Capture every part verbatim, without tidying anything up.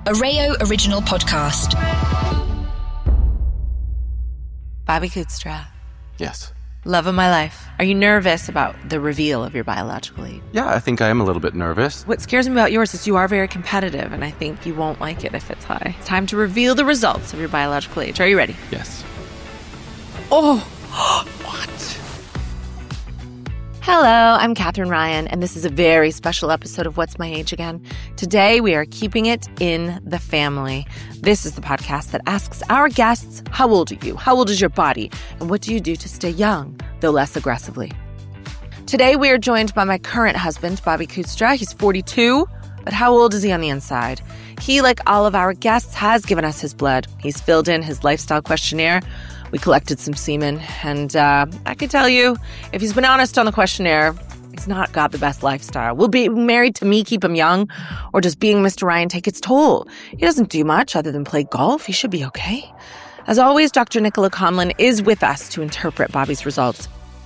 a Rayo original podcast. Bobby Kutstra, Yes. love of my life. Are you nervous about the reveal of your biological age? Yeah, I think I am a little bit nervous. What scares me about yours is you are very competitive, and I think you won't like it if it's high. It's time to reveal the results of your biological age. Are you ready? Yes. Oh, what? Hello, I'm Katherine Ryan, and this is a very special episode of What's My Age Again? Today, we are keeping it in the family. This is the podcast that asks our guests, how old are you? How old is your body? And what do you do to stay young, though less aggressively? Today, we are joined by my current husband, Bobby Kutstra. He's forty-two, but how old is he on the inside? He, like all of our guests, has given us his blood. He's filled in his lifestyle questionnaire. We collected some semen, and uh, I can tell you, if he's been honest on the questionnaire, he's not got the best lifestyle. Will being married to me keep him young, or does being Mister Ryan take its toll? He doesn't do much other than play golf. He should be okay. As always, Doctor Nicola Conlon is with us to interpret Bobby's results.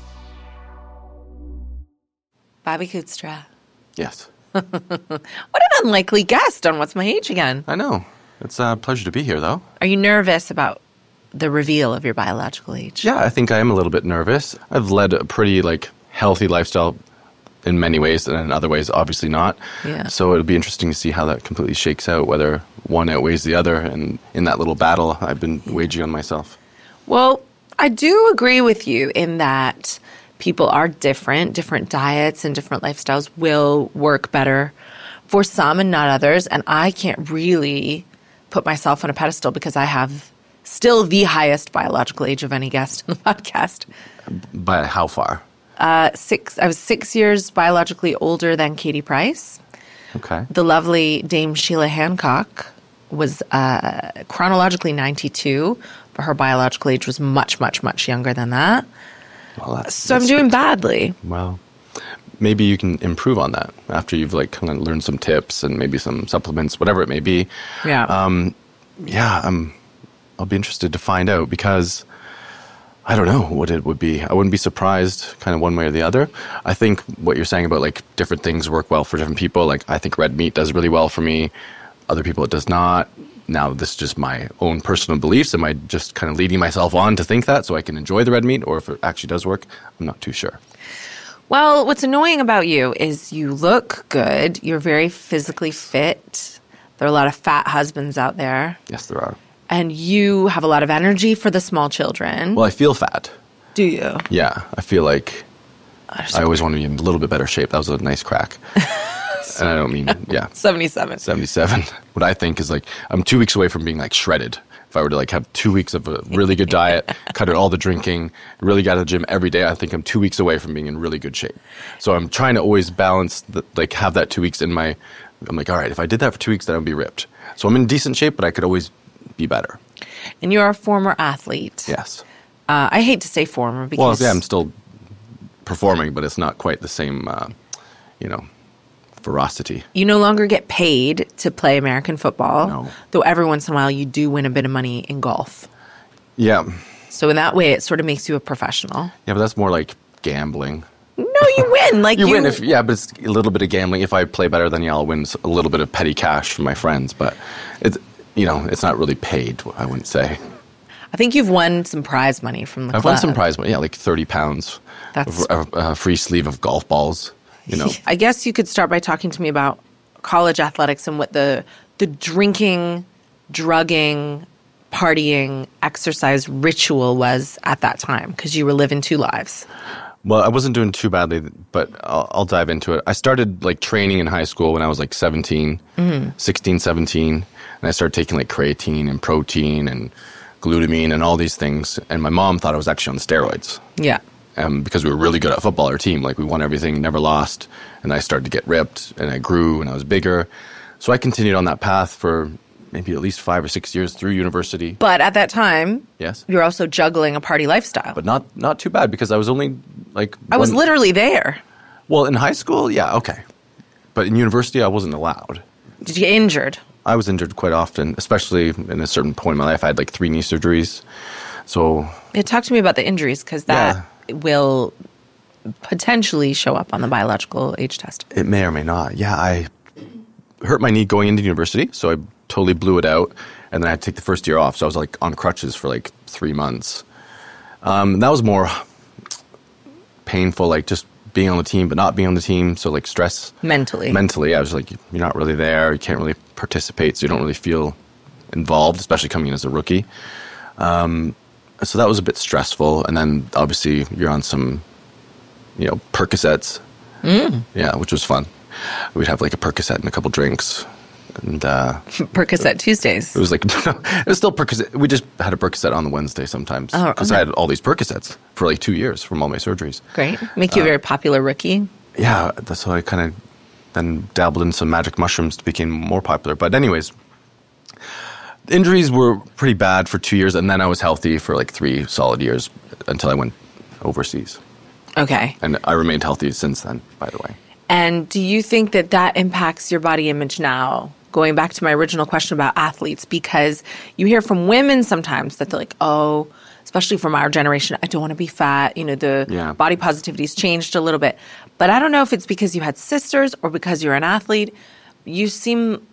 Bobby Kutstra. Yes. What an unlikely guest on What's My Age Again? I know. It's a pleasure to be here, though. Are you nervous about the reveal of your biological age? Yeah, I think I am a little bit nervous. I've led a pretty, like, healthy lifestyle in many ways, and in other ways, obviously not. Yeah. So it'll be interesting to see how that completely shakes out, whether one outweighs the other, and in that little battle I've been waging on myself. Well, I do agree with you in that people are different. Different diets and different lifestyles will work better for some and not others. And I can't really put myself on a pedestal because I have still the highest biological age of any guest on the podcast. By how far? Uh, six. I was six years biologically older than Katie Price. Okay. The lovely Dame Sheila Hancock was uh, chronologically ninety-two, but her biological age was much, much, much younger than that. Well, that's, So that's I'm doing good. badly. Well, maybe you can improve on that after you've, like, kind of learned some tips and maybe some supplements, whatever it may be. Yeah. Um, yeah, I'm, I'll be interested to find out because I don't know what it would be. I wouldn't be surprised kind of one way or the other. I think what you're saying about, like, different things work well for different people. Like, I think red meat does really well for me. Other people, it does not. Now, this is just my own personal beliefs. Am I just kind of leading myself on to think that so I can enjoy the red meat? Or if it actually does work, I'm not too sure. Well, what's annoying about you is you look good. You're very physically fit. There are a lot of fat husbands out there. Yes, there are. And you have a lot of energy for the small children. Well, I feel fat. Do you? Yeah, I feel like I I always want to be in a little bit better shape. That was a nice crack. And I don't mean, yeah, seventy-seven. seventy-seven. What I think is, like, I'm two weeks away from being, like, shredded. If I were to, like, have two weeks of a really good diet, cut out all the drinking, really got to the gym every day, I think I'm two weeks away from being in really good shape. So I'm trying to always balance, the, like, have that two weeks in my, I'm like, all right, if I did that for two weeks, then I would be ripped. So I'm in decent shape, but I could always be better. And you're a former athlete. Yes. Uh, I hate to say former because... Well, yeah, I'm still performing, but it's not quite the same, uh, you know, ferocity. You no longer get paid to play American football, No. though every once in a while you do win a bit of money in golf. Yeah. So in that way, it sort of makes you a professional. Yeah, but that's more like gambling. No, you win. Like You, you, win if, yeah, but it's a little bit of gambling. If I play better than you, I'll win a little bit of petty cash from my friends. But, it's, you know, it's not really paid, I wouldn't say. I think you've won some prize money from the I've club. won some prize money, yeah, like thirty pounds. That's- A, a free sleeve of golf balls, you know. I guess you could start by talking to me about college athletics and what the the drinking, drugging, partying, exercise ritual was at that time, because you were living two lives. Well, I wasn't doing too badly, but I'll, I'll dive into it. I started, like, training in high school when I was, like, seventeen, mm-hmm. sixteen, seventeen. And I started taking, like, creatine and protein and glutamine and all these things. And my mom thought I was actually on steroids. Yeah. Um, because we were really good at football, our team. Like, we won everything, never lost. And I started to get ripped, and I grew, and I was bigger. So I continued on that path for maybe at least five or six years through university. But at that time, Yes. you were also juggling a party lifestyle. But not not too bad, because I was only, like... I was one- literally there. Well, in high school, yeah, okay. But in university, I wasn't allowed. Did you get injured? I was injured quite often, especially in a certain point in my life. I had, like, three knee surgeries. So... Yeah, talk to me about the injuries, because that will potentially show up on the biological age test. It may or may not. Yeah, I hurt my knee going into university, so I totally blew it out. And then I had to take the first year off. So I was like on crutches for like three months. Um, that was more painful, like just being on the team, but not being on the team. So like stress. Mentally. Mentally. I was like, you're not really there. You can't really participate. So you don't really feel involved, especially coming in as a rookie. Um, so that was a bit stressful. And then obviously you're on some, you know, Percocets. Mm. Yeah, which was fun. We'd have like a Percocet and a couple drinks. And uh, Percocet Tuesdays. It was like, it was still Percocet. We just had a Percocet on the Wednesday sometimes. Because oh, okay. I had all these Percocets for like two years from all my surgeries. Great. Make you uh, a very popular rookie. Yeah, that's how I kind of then dabbled in some magic mushrooms to become more popular. But anyways, injuries were pretty bad for two years. And then I was healthy for like three solid years until I went overseas. Okay. And I remained healthy since then, by the way. And do you think that that impacts your body image now? Going back to my original question about athletes, because you hear from women sometimes that they're like, oh, especially from our generation, I don't want to be fat. You know, the yeah. body positivity's changed a little bit. But I don't know if it's because you had sisters or because you're an athlete. You seem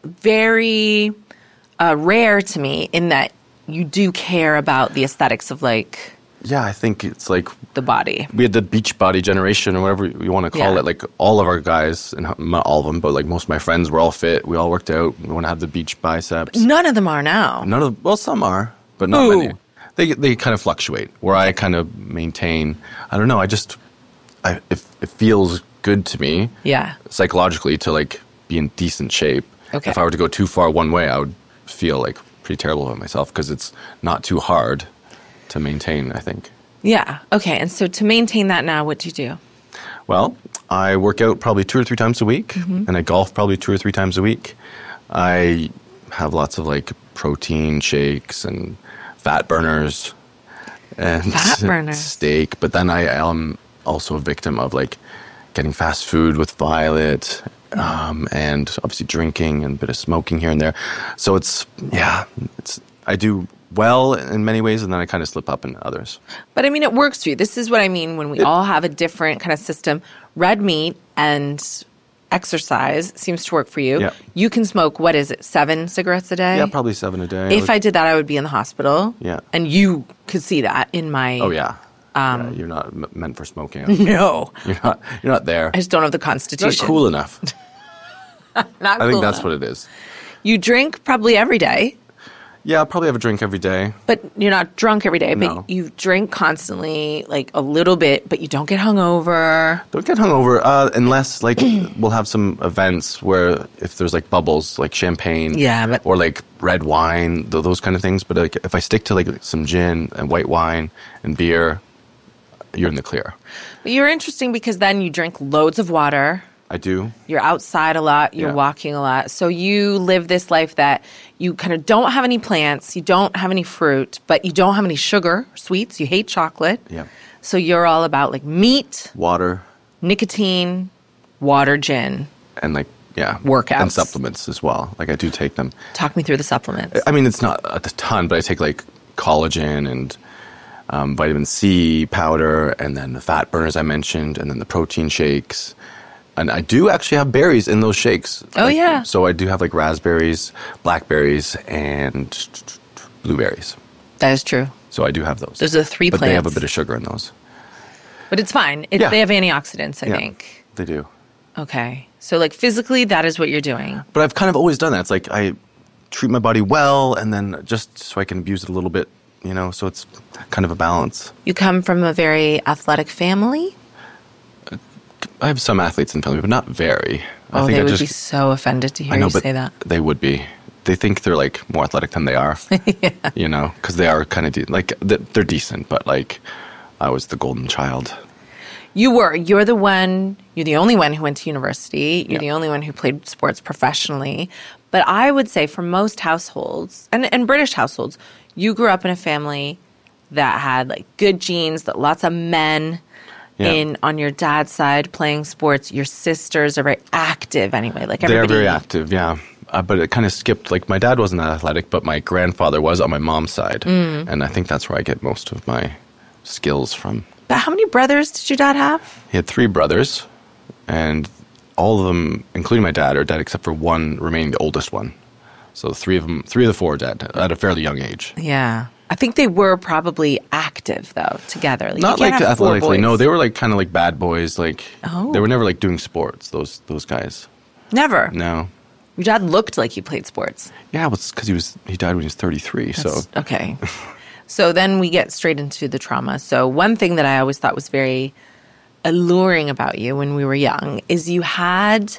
very uh, rare to me in that you do care about the aesthetics of like... Yeah, I think it's like... The body. We had the beach body generation or whatever you want to call yeah. it. Like all of our guys, and not all of them, but like most of my friends were all fit. We all worked out. We want to have the beach biceps. None of them are now. None of Well, some are, but not Ooh. many. They they kind of fluctuate. Where I kind of maintain, I don't know, I just... I it, it feels good to me. Yeah. Psychologically to like be in decent shape. Okay. If I were to go too far one way, I would feel like pretty terrible about myself because it's not too hard to maintain, I think. Yeah. Okay. And so to maintain that now, what do you do? Well, I work out probably two or three times a week, mm-hmm. and I golf probably two or three times a week. I have lots of like protein shakes and fat burners and fat burners. steak. But then I am also a victim of like getting fast food with Violet, um, and obviously drinking and a bit of smoking here and there. So it's yeah, it's I do well in many ways, and then I kind of slip up in others. But I mean, it works for you. This is what I mean when we it, all have a different kind of system. Red meat and exercise seems to work for you. Yeah. You can smoke, what is it, seven cigarettes a day? Yeah, probably seven a day. If I, would, I did that, I would be in the hospital. Yeah. And you could see that in my... Oh, yeah. Um, yeah you're not m- meant for smoking. No. You're not, you're not there. I just don't have the constitution. Not cool enough. Not I cool think that's enough. what it is. You drink probably every day. Yeah, I'll probably have a drink every day. But you're not drunk every day. No. But you drink constantly, like a little bit, but you don't get hungover. Don't get hungover uh, unless, like, we'll have some events where if there's, like, bubbles, like champagne. Yeah, but... Or, like, red wine, th- those kind of things. But, like, if I stick to, like, some gin and white wine and beer, you're in the clear. But you're interesting because then you drink loads of water. I do. You're outside a lot. You're yeah. walking a lot. So you live this life that you kind of don't have any plants. You don't have any fruit, but you don't have any sugar, sweets. You hate chocolate. Yeah. So you're all about like meat, water, nicotine, water, gin. And like, yeah. Workouts. And supplements as well. Like I do take them. Talk me through the supplements. I mean, it's not a ton, but I take like collagen and um, vitamin C powder and then the fat burners I mentioned and then the protein shakes. And I do actually have berries in those shakes. Oh, like, yeah. So I do have like raspberries, blackberries, and blueberries. That is true. So I do have those. Those are the three but plants. But they have a bit of sugar in those. But it's fine. It, yeah. They have antioxidants, I yeah, think. They do. Okay. So like physically, that is what you're doing. But I've kind of always done that. It's like I treat my body well and then just so I can abuse it a little bit, you know, so it's kind of a balance. You come from a very athletic family? I have some athletes in the family, but not very. I oh, think they I would just, be so offended to hear I know, you but say that. They would be. They think they're like more athletic than they are. yeah. You know, because they are kind of de- like they're decent, but like I was the golden child. You were. You're the one. You're the only one who went to university. You're yeah. the only one who played sports professionally. But I would say for most households and, and British households, you grew up in a family that had like good genes, that lots of men. Yeah. In on your dad's side playing sports. Your sisters are very active anyway. Like everybody. They are very active, yeah. Uh, but it kind of skipped. Like my dad wasn't that athletic, but my grandfather was on my mom's side, mm. and I think that's where I get most of my skills from. But how many brothers did your dad have? He had three brothers, and all of them, including my dad, are dead except for one remaining, the oldest one. So three of them, three of the four dead at a fairly young age. Yeah. I think they were probably active, though, together. Like, Not you can't like have four athletically. boys. No, they were like kind of like bad boys. Like Oh. they were never like doing sports. Those those guys. Never. No. Your dad looked like he played sports. Yeah, well, it's because he was he died when he was thirty-three. So That's- okay. So then we get straight into the trauma. So one thing that I always thought was very alluring about you when we were young is you had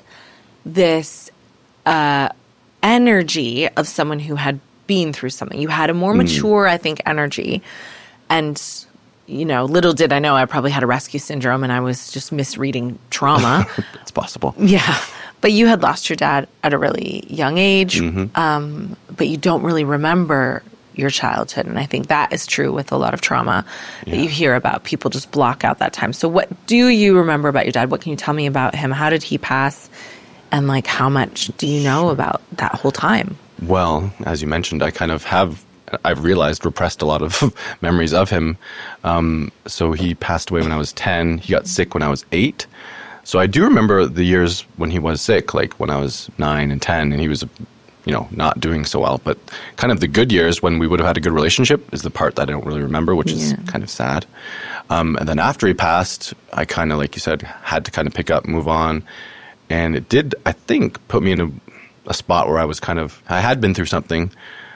this uh, energy of someone who had been through something. You had a more mature, I think, energy. And, you know, little did I know I probably had a rescue syndrome and I was just misreading trauma. it's possible. Yeah. But you had lost your dad at a really young age, Mm-hmm. um, but you don't really remember your childhood. And I think that is true with a lot of trauma that you hear about. People just block out that time. So what do you remember about your dad? What can you tell me about him? How did he pass? And, like, how much do you know about that whole time? Well, as you mentioned, I kind of have, I've realized, repressed a lot of memories of him. Um, so he passed away when I was ten. He got sick when I was eight. So I do remember the years when he was sick, like when I was nine and ten, and he was, you know, not doing so well. But kind of the good years when we would have had a good relationship is the part that I don't really remember, which is Yeah. kind of sad. Um, and then after he passed, I kind of, like you said, had to kind of pick up, move on. And it did, I think, put me in a, a spot where I was kind of, I had been through something.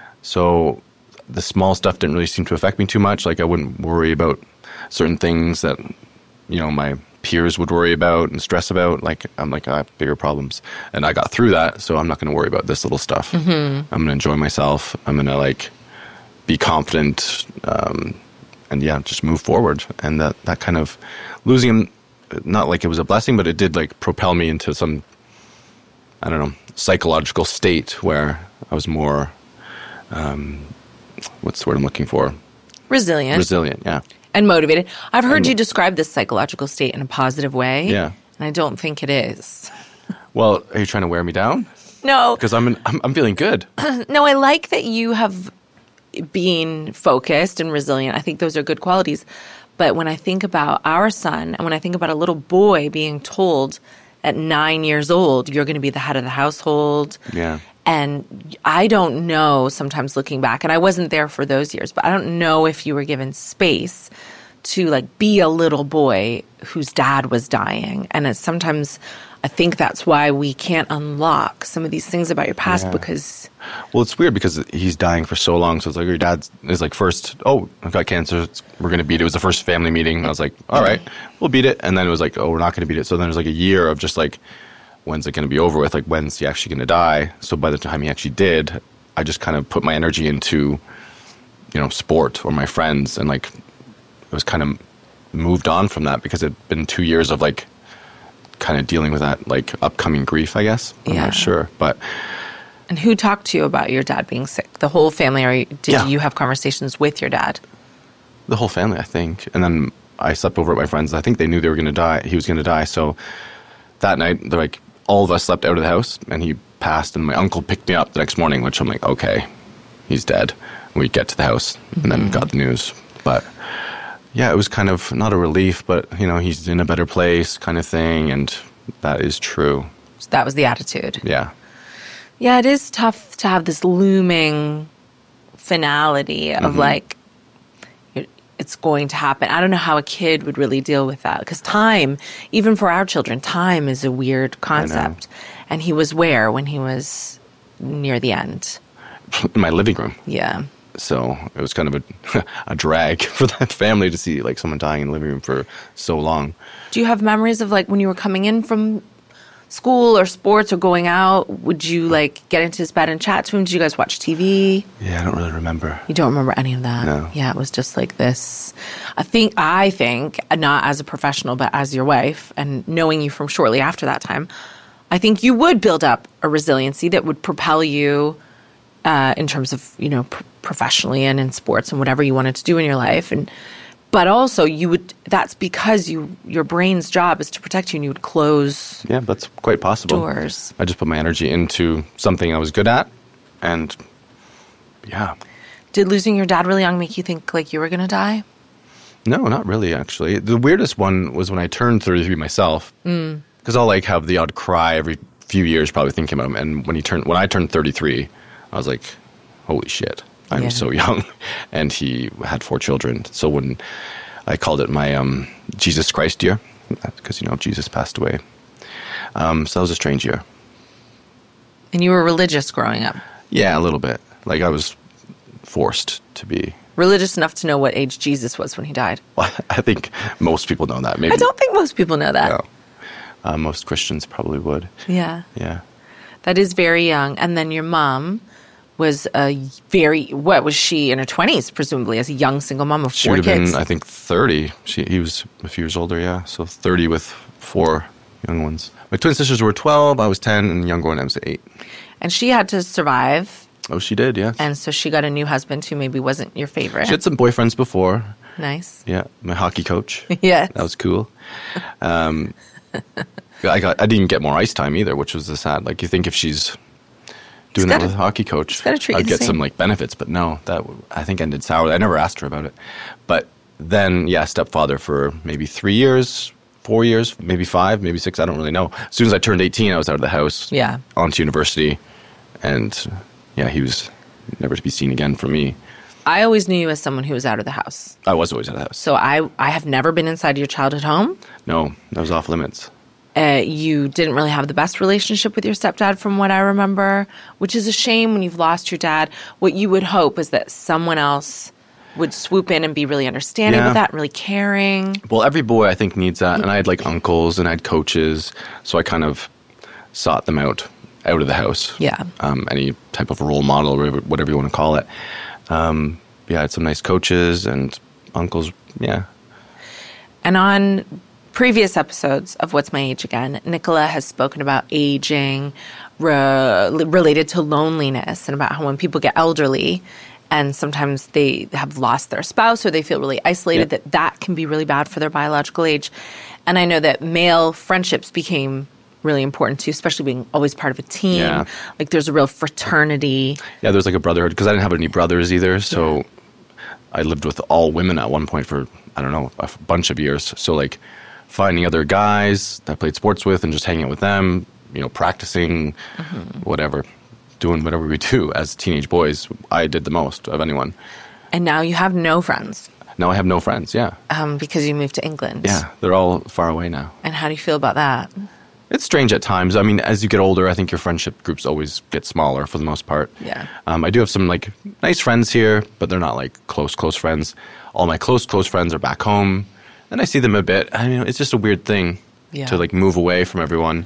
So the small stuff didn't really seem to affect me too much. Like I wouldn't worry about certain things that, you know, my peers would worry about and stress about. Like I'm like, I have bigger problems. And I got through that, so I'm not going to worry about this little stuff. Mm-hmm. I'm going to enjoy myself. I'm going to like be confident um, and yeah, just move forward. And that, that kind of losing him, not like it was a blessing, but it did like propel me into some, I don't know, psychological state where I was more, um, what's the word I'm looking for? Resilient. Resilient, yeah. And motivated. I've heard you describe this psychological state in a positive way. Yeah. And I don't think it is. Well, are you trying to wear me down? No. Because I'm, in, I'm I'm feeling good. No, I like that you have been focused and resilient. I think those are good qualities. But when I think about our son, and when I think about a little boy being told at nine years old, you're going to be the head of the household. Yeah. And I don't know, sometimes looking back, and I wasn't there for those years, but I don't know if you were given space to like be a little boy whose dad was dying. And it's sometimes I think that's why we can't unlock some of these things about your past Yeah. because Well, it's weird because he's dying for so long. So it's like your dad is like, first, oh, I've got cancer. It's, we're going to beat it. It was the first family meeting. And I was like, all right, we'll beat it. And then it was like, oh, we're not going to beat it. So then there's like a year of just like, when's it going to be over with? Like, when's he actually going to die? So by the time he actually did, I just kind of put my energy into, you know, sport or my friends. And like, it was kind of moved on from that because it'd been two years of like kind of dealing with that like upcoming grief, I guess. I'm Yeah. not sure. But And who talked to you about your dad being sick? The whole family, or did Yeah. you have conversations with your dad? the whole family, I think. And then I slept over at my friends. I think they knew they were going to die. He was going to die. So that night, they're like, all of us slept out of the house, and he passed. And my uncle picked me up the next morning, which I'm like, okay, he's dead. And we get to the house, and then got the news. But yeah, it was kind of not a relief, but you know, he's in a better place, kind of thing. And that is true. So that was the attitude. Yeah. Yeah, it is tough to have this looming finality of Mm-hmm. like, it- it's going to happen. I don't know how a kid would really deal with that because time, even for our children, time is a weird concept. And he was where when he was near the end? In my living room. Yeah. So it was kind of a, a drag for that family to see like someone dying in the living room for so long. Do you have memories of like when you were coming in from school or sports or going out? Would you like get into his bed and chat to him? Did you guys watch T V? Yeah, I don't really remember. You don't remember any of that? No. Yeah, it was just like this. I think, I think, not as a professional, but as your wife and knowing you from shortly after that time, I think you would build up a resiliency that would propel you uh, in terms of, you know, pr- professionally and in sports and whatever you wanted to do in your life. And but also you would, that's because you your brain's job is to protect you and you would close Yeah, that's quite possible. doors. I just put my energy into something I was good at, and yeah. Did losing your dad really young make you think like you were going to die? No, not really, actually. The weirdest one was when I turned thirty-three myself, because I'll like have the odd cry every few years, probably thinking about him. And when he turned, when I turned thirty-three, I was like, holy shit, I'm Yeah. so young. And he had four children. So when I called it my um, Jesus Christ year, because, you know, Jesus passed away. Um, so that was a strange year. And you were religious growing up? Yeah, a little bit. Like I was forced to be. Religious enough to know what age Jesus was when he died? Well, I think most people know that. Maybe I don't think most people know that. No. Uh, most Christians probably would. Yeah. Yeah. That is very young. And then your mom was a very, what was she, in her twenties, presumably, as a young single mom of She four would have kids? been, I think, thirty. She, he was a few years older, yeah. So thirty with four young ones. My twin sisters were twelve, I was ten, and the younger one I was eight. And she had to survive. Oh, she did, yeah. And so she got a new husband who maybe wasn't your favorite. She had some boyfriends before. Nice. Yeah, my hockey coach. Yes. That was cool. Um, I got. I didn't get more ice time either, which was the sad. Like, you think if she's doing that gotta- with a hockey coach, gotta treat you I'd the get same. some like benefits, but no, that I think ended sour. I never asked her about it. But then, yeah, stepfather for maybe three years, four years, maybe five, maybe six. I don't really know. As soon as I turned eighteen, I was out of the house. Yeah. On to university, and yeah, he was never to be seen again from me. I always knew you as someone who was out of the house. I was always out of the house. So I, I have never been inside your childhood home. No, that was off limits. Uh, you didn't really have the best relationship with your stepdad from what I remember, which is a shame when you've lost your dad. What you would hope is that someone else would swoop in and be really understanding Yeah. with that and really caring. Well, every boy, I think, needs that. And I had, like, uncles and I had coaches. So I kind of sought them out, out of the house. Yeah. Um, any type of role model, or whatever you want to call it. Um, yeah, I had some nice coaches and uncles. Yeah. And on previous episodes of What's My Age Again, Nicola has spoken about aging re- related to loneliness and about how when people get elderly and sometimes they have lost their spouse or they feel really isolated, Yeah. that that can be really bad for their biological age. And I know that male friendships became really important too, especially being always part of a team. Yeah. Like there's a real fraternity. Yeah, there was like a brotherhood because I didn't have any brothers either. So I lived with all women at one point for, I don't know, a f- bunch of years. So like finding other guys that I played sports with and just hanging out with them, you know, practicing, whatever, doing whatever we do as teenage boys, I did the most of anyone. And now you have no friends Now I have no friends, yeah. um, because you moved to England. Yeah, they're all far away now. And how do you feel about that? It's strange at times. I mean, as you get older, I think your friendship groups always get smaller for the most part. Yeah. Um, I do have some like nice friends here, but they're not like close, close friends. All my close, close friends are back home, and I see them a bit. I mean, it's just a weird thing Yeah. to like move away from everyone.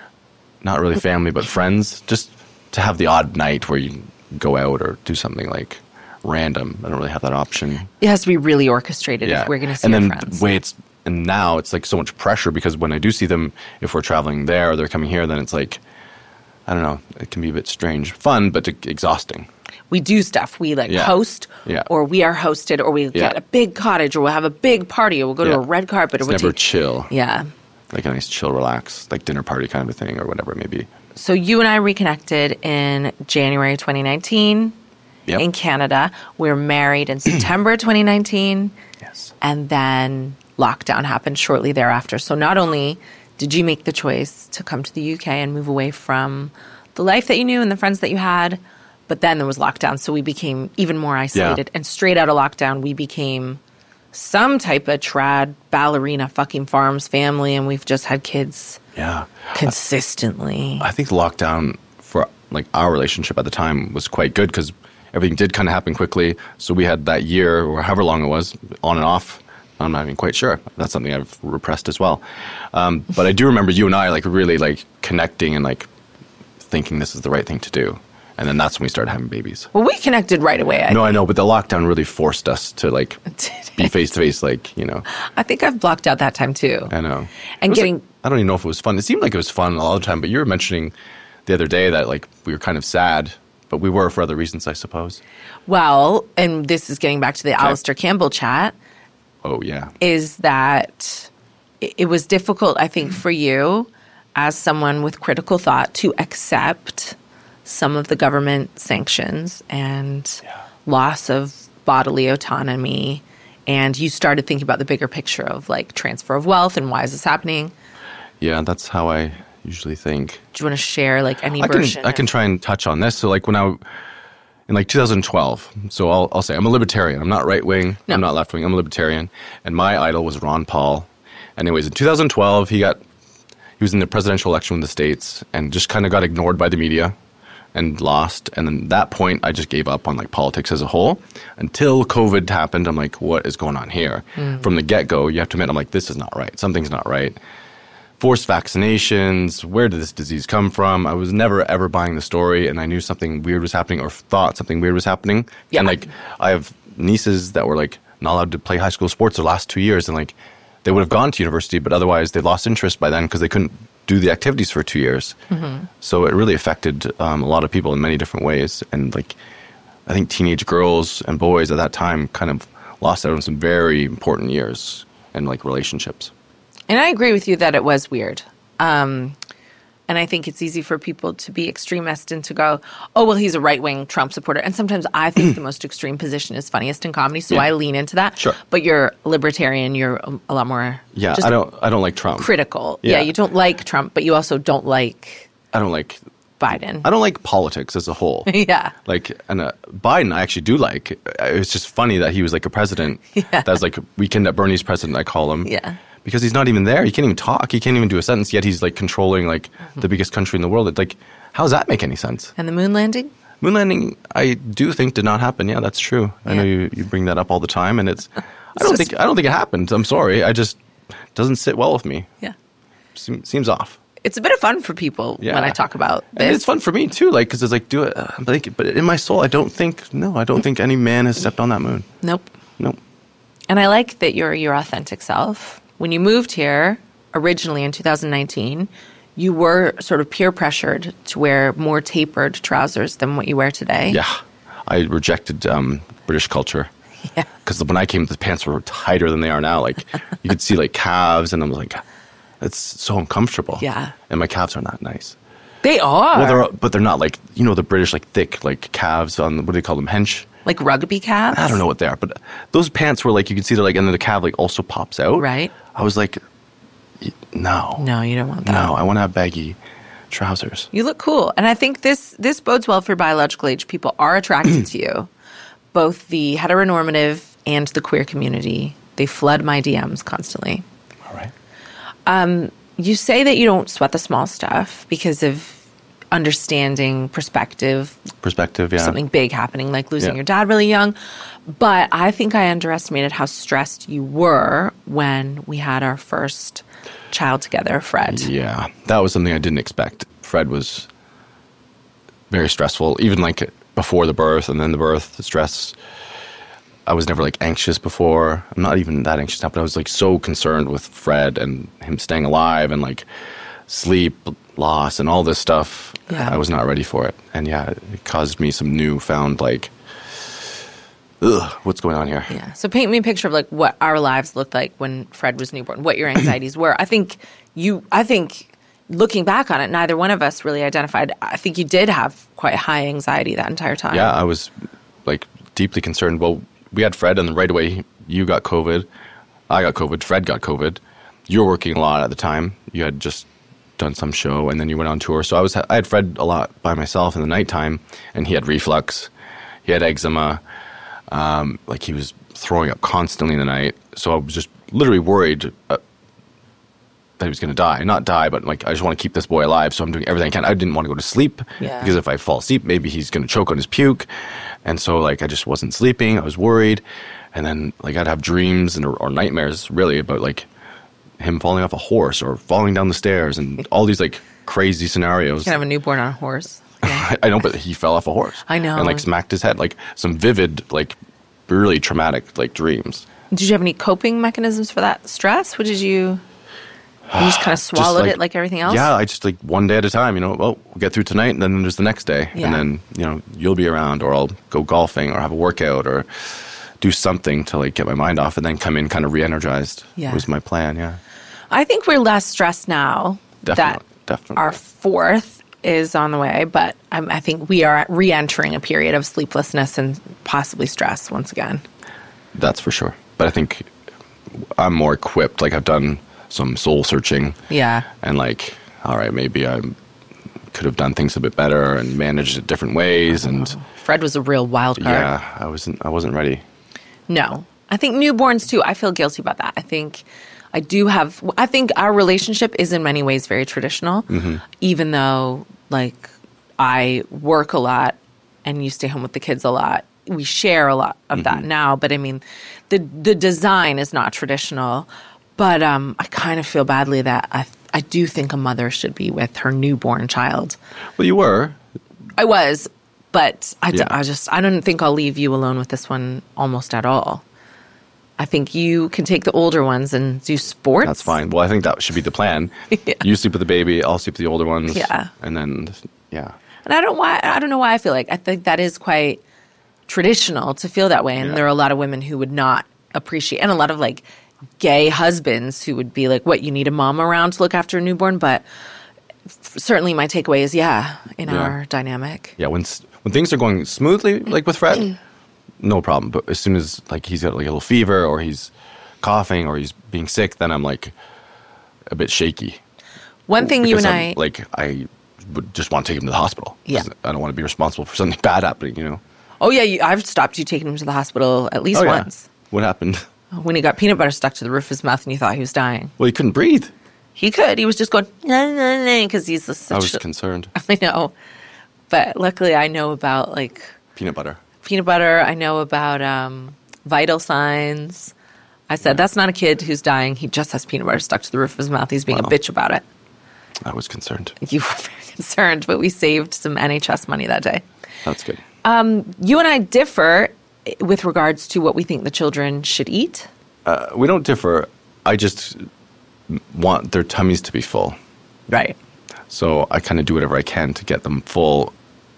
Not really family, but friends. Just to have the odd night where you go out or do something like random. I don't really have that option. It has to be really orchestrated if we're going to see and our then friends. the way it's and now it's like so much pressure because when I do see them, if we're traveling there or they're coming here, then it's like I don't know. It can be a bit strange, fun, but exhausting. We do stuff. We like Yeah. host, Yeah. or we are hosted, or we Yeah. get a big cottage, or we'll have a big party, or we'll go to Yeah. a red carpet, or It's we'll never take, chill, yeah. like a nice chill, relax, like dinner party kind of a thing or whatever it may be. So you and I reconnected in January twenty nineteen Yep. in Canada. We're married in September twenty nineteen, Yes. and then lockdown happened shortly thereafter. So not only did you make the choice to come to the U K and move away from the life that you knew and the friends that you had, but then there was lockdown, so we became even more isolated. And straight out of lockdown, we became some type of trad ballerina fucking farms family, and we've just had kids Yeah. consistently. I think the lockdown for like our relationship at the time was quite good because everything did kind of happen quickly. So we had that year or however long it was on and off. I'm not even quite sure. That's something I've repressed as well. Um, but I do remember you and I like really like connecting and like thinking this is the right thing to do. And then that's when we started having babies. Well, we connected right away. I No, I know, but the lockdown really forced us to like be face to face, like, you know. I think I've blocked out that time too. I know. And It was, getting- like- I don't even know if it was fun. It seemed like it was fun all the time, but you were mentioning the other day that like we were kind of sad, but we were for other reasons, I suppose. Well, and this is getting back to the Alistair Campbell chat, Oh, yeah. is that it, it was difficult, I think, for you as someone with critical thought to accept some of the government sanctions and loss of bodily autonomy. And you started thinking about the bigger picture of like transfer of wealth and why is this happening? Yeah, that's how I usually think. Do you want to share like any I can version? I can of- try and touch on this. So like when I in like two thousand twelve. So I'll, I'll say I'm a libertarian. I'm not right wing. No. I'm not left wing. I'm a libertarian. And my idol was Ron Paul. Anyways, in two thousand twelve, he got he was in the presidential election in the States and just kind of got ignored by the media and lost. And then at that point, I just gave up on like politics as a whole until COVID happened. I'm like, what is going on here? Mm. From the get-go, you have to admit, I'm like, this is not right. Something's not right. Forced vaccinations, where did this disease come from? I was never, ever buying the story, and I knew something weird was happening or thought something weird was happening. Yeah. And, like, I have nieces that were, like, not allowed to play high school sports the last two years, and, like, they would have gone to university, but otherwise they lost interest by then because they couldn't do the activities for two years. Mm-hmm. So it really affected um, a lot of people in many different ways. And, like, I think teenage girls and boys at that time kind of lost out on some very important years and, like, relationships. And I agree with you that it was weird. Um, and I think it's easy for people to be extremist and to go, oh, well, he's a right-wing Trump supporter. And sometimes I think the most extreme position is funniest in comedy, so yeah. I lean into that. Sure. But you're libertarian. You're a lot more yeah, just I don't I don't like Trump. Critical. Yeah. yeah, you don't like Trump, but you also don't like I don't like Biden. I don't like politics as a whole. yeah. Like, and uh, Biden I actually do like. It's just funny that he was like a president. Yeah. That's like Weekend at Bernie's president, I call him. Yeah. Because he's not even there. He can't even talk. He can't even do a sentence, yet he's like controlling like mm-hmm. the biggest country in the world. It's like, how does that make any sense? And the moon landing? Moon landing, I do think did not happen. Yeah, that's true. Yeah. I know you, you bring that up all the time, and it's, I don't think I don't think it happened. I'm sorry. I just doesn't sit well with me. Yeah. Seems, seems off. It's a bit of fun for people yeah. when I talk about this. And it's fun for me too, like, because it's like, do it. Uh, like, but in my soul, I don't think, no, I don't think any man has stepped on that moon. Nope. Nope. And I like that you're your authentic self. When you moved here originally in two thousand nineteen, you were sort of peer pressured to wear more tapered trousers than what you wear today. Yeah. I rejected um, British culture. Yeah. Because when I came, the pants were tighter than they are now. Like, you could see, like, calves, and I was like, it's so uncomfortable. Yeah. And my calves are not nice. They are. Well, they're, but they're not like, you know, the British, like, thick, like, calves on, what do they call them, hench? Like rugby calves? I don't know what they are, but those pants were like, you can see they're like, and then the calf like also pops out. Right. I was like, no. No, you don't want that. No, I want to have baggy trousers. You look cool. And I think this this bodes well for biological age. People are attracted to you. Both the heteronormative and the queer community. They flood my D Ms constantly. All right. Um, you say that you don't sweat the small stuff because of understanding perspective. Perspective, yeah. Something big happening, like losing yeah. your dad really young. But I think I underestimated how stressed you were when we had our first child together, Fred. Yeah, that was something I didn't expect. Fred was very stressful, even like before the birth and then the birth, the stress. I was never like anxious before. I'm not even that anxious now, but I was like so concerned with Fred and him staying alive and like sleep loss and all this stuff. Yeah. I was not ready for it. And yeah, it caused me some newfound like, ugh, what's going on here? Yeah. So paint me a picture of like what our lives looked like when Fred was newborn, what your anxieties were. I think you, I think looking back on it, neither one of us really identified. I think you did have quite high anxiety that entire time. Yeah, I was like deeply concerned. Well, we had Fred and then right away you got COVID. I got COVID. Fred got COVID. You were working a lot at the time. You had just done some show and then you went on tour. So I was I had Fred a lot by myself in the nighttime, and he had reflux, he had eczema, um, like he was throwing up constantly in the night. So I was just literally worried uh, that he was going to die. Not die, but like I just want to keep this boy alive. So I'm doing everything I can. I didn't want to go to sleep yeah. because if I fall asleep, maybe he's going to choke on his puke. And so like I just wasn't sleeping. I was worried. And then like I'd have dreams and or, or nightmares really about like him falling off a horse or falling down the stairs and all these like crazy scenarios. You can have a newborn on a horse. Yeah. I know, but he fell off a horse. I know. And like smacked his head. Like some vivid, like really traumatic like dreams. Did you have any coping mechanisms for that stress? What did you, you just kind of swallowed like, it like everything else? Yeah, I just like one day at a time, you know, well, we'll get through tonight and then there's the next day. Yeah. And then, you know, you'll be around or I'll go golfing or have a workout or do something to like get my mind off and then come in kind of re-energized. Yeah. Was my plan, yeah. I think we're less stressed now Definitely, that definitely. our fourth is on the way, but I'm, I think we are re-entering a period of sleeplessness and possibly stress once again. That's for sure. But I think I'm more equipped. Like I've done some soul searching. Yeah. And like, all right, maybe I'm could have done things a bit better and managed it different ways. And Fred was a real wild card. yeah, I wasn't I wasn't ready. No. I think newborns, too, I feel guilty about that. I think I do have – I think our relationship is in many ways very traditional, mm-hmm. even though, like, I work a lot and you stay home with the kids a lot. We share a lot of mm-hmm. that now. But, I mean, the the design is not traditional. But um, I kind of feel badly that I I do think a mother should be with her newborn child. Well, you were. I was. But I, yeah. I just – I don't think I'll leave you alone with this one almost at all. I think you can take the older ones and do sports. That's fine. Well, I think that should be the plan. yeah. You sleep with the baby, I'll sleep with the older ones. Yeah. And then, yeah. And I don't why I don't know why I feel like I think that is quite traditional to feel that way. And yeah. there are a lot of women who would not appreciate, and a lot of like gay husbands who would be like, "What, you need a mom around to look after a newborn?" But f- certainly, my takeaway is, yeah, in yeah. our dynamic. Yeah, when when things are going smoothly, like with Fred. No problem. But as soon as like he's got like a little fever or he's coughing or he's being sick, then I'm like a bit shaky. One thing you and I'm, I like I would just want to take him to the hospital. Yeah. I don't want to be responsible for something bad happening, you know. Oh yeah, you, I've stopped you taking him to the hospital at least oh, yeah. once. What happened? When he got peanut butter stuck to the roof of his mouth and you thought he was dying. Well, he couldn't breathe. He could. He was just going nah, nah, nah, because he's a, such I was a, concerned. I know, but luckily I know about like peanut butter. Peanut butter. I know about um, vital signs. I said, yeah. that's not a kid who's dying. He just has peanut butter stuck to the roof of his mouth. He's being wow. a bitch about it. I was concerned. You were very concerned, but we saved some N H S money that day. That's good. Um, you and I differ with regards to what we think the children should eat. Uh, we don't differ. I just want their tummies to be full. Right. So I kind of do whatever I can to get them full.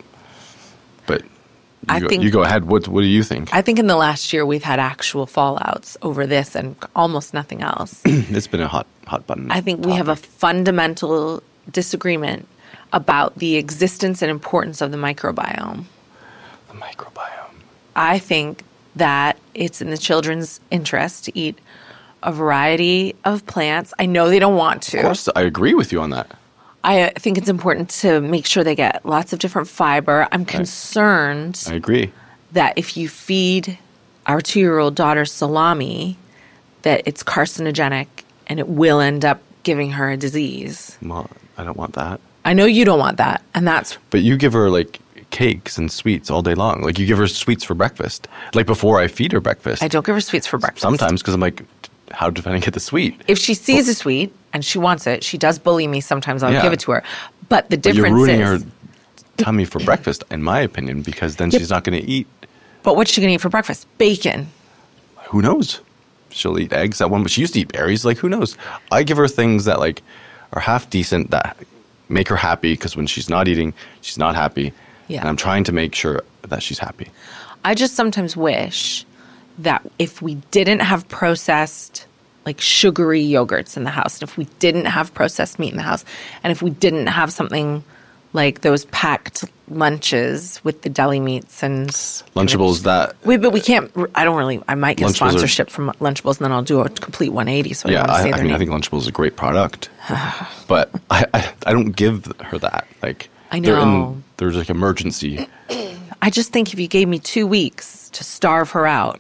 But you, I go, think, you go ahead. What What do you think? I think in the last year we've had actual fallouts over this and almost nothing else. It's been a hot hot button. I think we topic. have a fundamental disagreement about the existence and importance of the microbiome. The microbiome. I think that it's in the children's interest to eat a variety of plants. I know they don't want to. Of course, I agree with you on that. I think it's important to make sure they get lots of different fiber. I'm concerned I agree. that if you feed our two-year-old daughter salami, that it's carcinogenic and it will end up giving her a disease. Well, I don't want that. I know you don't want that, and that's... But you give her, like, cakes and sweets all day long. Like, you give her sweets for breakfast. Like, before I feed her breakfast. I don't give her sweets for breakfast. Sometimes, because I'm like, how did I get the sweet? If she sees a sweet and she wants it, she does bully me. Sometimes I'll yeah. give it to her. But the difference but you're ruining is... her tummy for breakfast, in my opinion, because then yep. she's not going to eat... But what's she going to eat for breakfast? Bacon. Who knows? She'll eat eggs at one, but she used to eat berries. Like, who knows? I give her things that, like, are half decent, that make her happy, because when she's not eating, she's not happy. Yeah. And I'm trying to make sure that she's happy. I just sometimes wish that if we didn't have processed, like, sugary yogurts in the house, and if we didn't have processed meat in the house, and if we didn't have something like those packed lunches with the deli meats and... Lunchables that... Wait, but we can't... I don't really... I might get Lunchables sponsorship are, from Lunchables, and then I'll do a complete one eighty, so I yeah, don't want to say I, I their mean, name. I think Lunchables is a great product. But I, I, I don't give her that. Like, I know. In, there's, like, emergency. I just think if you gave me two weeks to starve her out,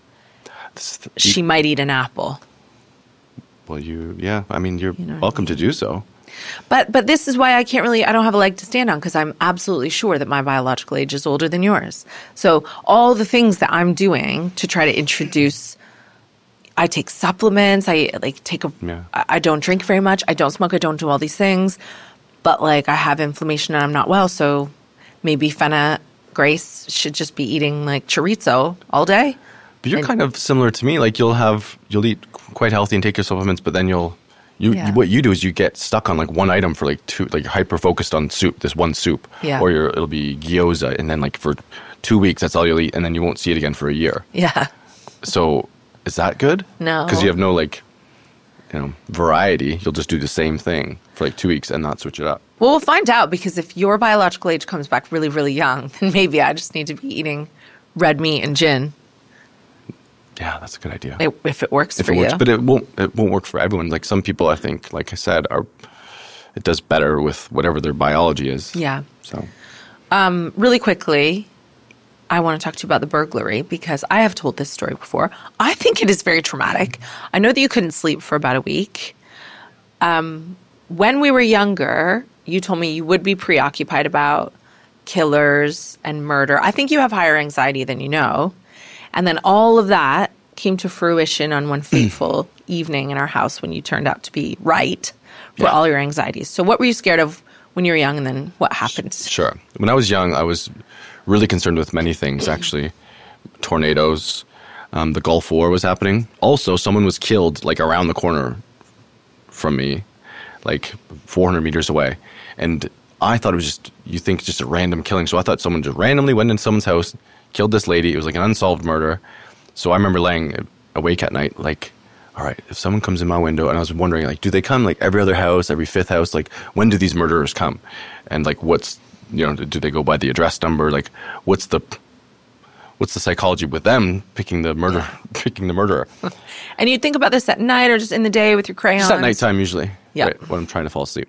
the, she might eat an apple. Well, you... Yeah, I mean, you're you know welcome I mean? to do so. But but this is why I can't really, I don't have a leg to stand on, because I'm absolutely sure that my biological age is older than yours. So all the things that I'm doing to try to introduce, I take supplements, I like take a, yeah. I, I don't drink very much, I don't smoke, I don't do all these things, but like I have inflammation and I'm not well, so maybe Fenna Grace should just be eating like chorizo all day. But you're and, kind of similar to me. Like, you'll have, you'll eat quite healthy and take your supplements, but then you'll, You, yeah. what you do is you get stuck on like one item for like two, like you're hyper focused on soup, this one soup, yeah. or you're, it'll be gyoza, and then like for two weeks that's all you'll eat, and then you won't see it again for a year. Yeah. So is that good? No, because you have no like, you know, variety. You'll just do the same thing for like two weeks and not switch it up. Well, we'll find out, because if your biological age comes back really, really young, then maybe I just need to be eating red meat and gin. Yeah, that's a good idea. If it works if for it works, you. But it won't, it won't work for everyone. Like, some people, I think, like I said, are it does better with whatever their biology is. Yeah. So, um, really quickly, I want to talk to you about the burglary because I have told this story before. I think it is very traumatic. I know that you couldn't sleep for about a week. Um, when we were younger, you told me you would be preoccupied about killers and murder. I think you have higher anxiety than you know. And then all of that came to fruition on one fateful evening in our house when you turned out to be right for yeah. all your anxieties. So what were you scared of when you were young, and then what happened? Sure. When I was young, I was really concerned with many things, actually. Tornadoes. Um, the Gulf War was happening. Also, someone was killed like around the corner from me, like four hundred meters away. And I thought it was just, you think just a random killing. So I thought someone just randomly went in someone's house, killed this lady. It was like an unsolved murder. So I remember laying awake at night, like, all right, if someone comes in my window, and I was wondering, like, do they come like every other house, every fifth house? Like, when do these murderers come? And like, what's, you know, do they go by the address number? Like, what's the, what's the psychology with them picking the murder, picking the murderer? And you think about this at night or just in the day with your crayons? Just at nighttime usually, yeah. right, when I'm trying to fall asleep.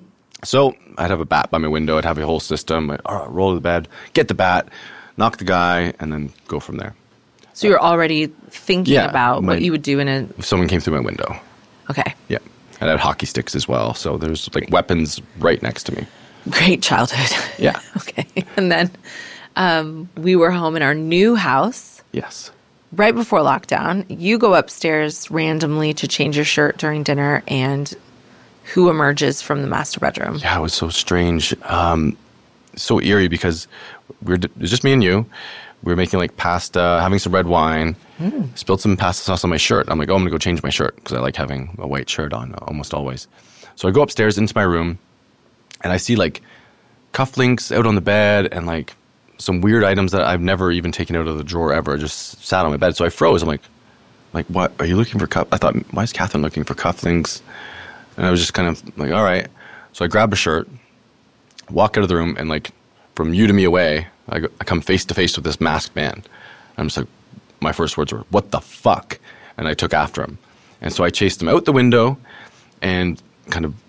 So I'd have a bat by my window. I'd have a whole system. I'd all right, roll to the bed, get the bat, knock the guy, and then go from there. So you're already thinking yeah, about my, what you would do in a... If someone came through my window. Okay. Yeah. And I had hockey sticks as well. So there's like weapons right next to me. Great childhood. Yeah. Okay. And then um, we were home in our new house. Yes. Right before lockdown. You go upstairs randomly to change your shirt during dinner, and who emerges from the master bedroom? Yeah, it was so strange. Um, so eerie because we were, it was just me and you. We were making like pasta, having some red wine, mm. spilled some pasta sauce on my shirt. I'm like, oh, I'm going to go change my shirt because I like having a white shirt on almost always. So I go upstairs into my room and I see like cufflinks out on the bed and like some weird items that I've never even taken out of the drawer ever, just sat on my bed. So I froze. I'm like, like, what? Are you looking for cuff? I thought, why is Catherine looking for cufflinks? And I was just kind of like, all right. So I grab a shirt, walk out of the room, and like from you to me away, I, go, I come face to face with this masked man. I'm just like, my first words were, what the fuck? And I took after him. And so I chased him out the window and kind of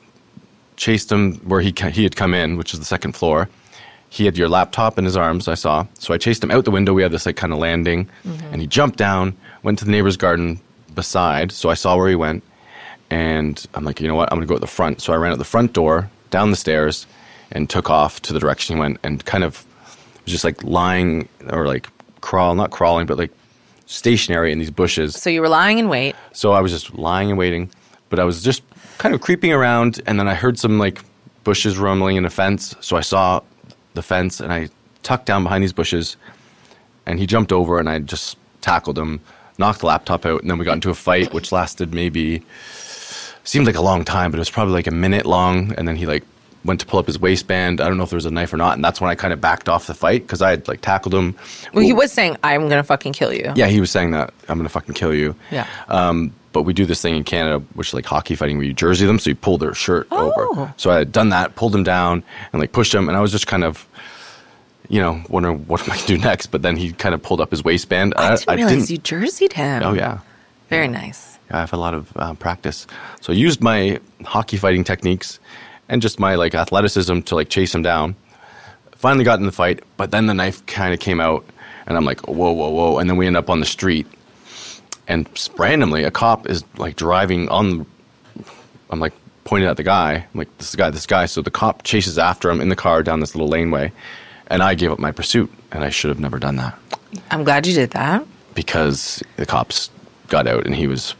chased him where he he had come in, which is the second floor. He had your laptop in his arms, I saw. So I chased him out the window. We had this like kind of landing. Mm-hmm. And he jumped down, went to the neighbor's garden beside. So I saw where he went. And I'm like, you know what? I'm going to go at the front. So I ran out the front door, down the stairs, and took off to the direction he went, and kind of was just like lying or like crawl, not crawling, but like stationary in these bushes. So you were lying in wait. So I was just lying and waiting, but I was just kind of creeping around, and then I heard some like bushes rumbling in a fence. So I saw the fence, and I tucked down behind these bushes, and he jumped over, and I just tackled him, knocked the laptop out, and then we got into a fight, which lasted maybe, seemed like a long time, but it was probably like a minute long, and then he like went to pull up his waistband. I don't know if there was a knife or not, and that's when I kind of backed off the fight because I had like tackled him. Well, he was saying, I'm going to fucking kill you. Yeah, he was saying that, I'm going to fucking kill you. Yeah. Um, but we do this thing in Canada, which is like hockey fighting, where you jersey them, so you pull their shirt oh. over. So I had done that, pulled him down, and like pushed him, and I was just kind of, you know, wondering what am I going to do next, but then he kind of pulled up his waistband. I, I didn't I realize didn't, you jerseyed him. Oh, yeah. Very nice. I have a lot of uh, practice. So I used my hockey fighting techniques and just my like athleticism to like chase him down. Finally got in the fight, but then the knife kind of came out, and I'm like, whoa, whoa, whoa. And then we end up on the street, and randomly a cop is like driving on, I'm like pointing at the guy. I'm like, this guy, this guy. So the cop chases after him in the car down this little laneway, and I gave up my pursuit, and I should have never done that. I'm glad you did that. Because the cops got out, and he was,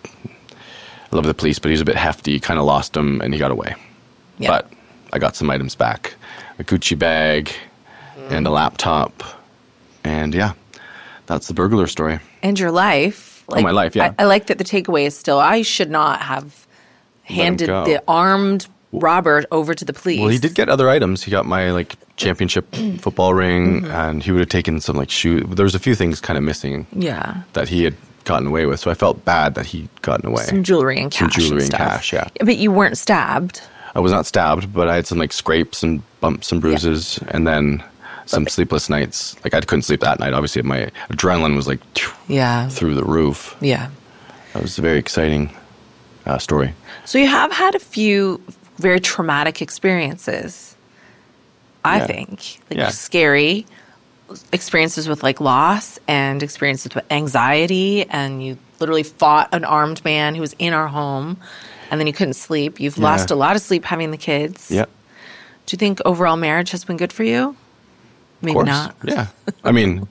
I love the police, but he was a bit hefty, kind of lost him, and he got away. Yeah. But I got some items back, a Gucci bag mm. and a laptop, and yeah, that's the burglar story. And your life. Like, oh, my life, yeah. I, I like that the takeaway is still, I should not have handed the armed robber over to the police. Well, he did get other items. He got my like championship football ring, mm-hmm. and he would have taken some like shoes. There was a few things kind of missing. Yeah. That he had gotten away with, so I felt bad that he'd gotten away. Some jewelry and cash. Some jewelry and, and cash, yeah. But you weren't stabbed. I was not stabbed, but I had some like scrapes and bumps and bruises, yeah. and then some okay. sleepless nights. Like I couldn't sleep that night. Obviously, my adrenaline was like yeah. through the roof. Yeah. That was a very exciting uh, story. So you have had a few very traumatic experiences, I Yeah. think. Like Yeah. scary experiences with like loss and experiences with anxiety, and you literally fought an armed man who was in our home, and then you couldn't sleep. You've Yeah. lost a lot of sleep having the kids. Yeah. Do you think overall marriage has been good for you? Maybe Of course. not. Yeah. I mean,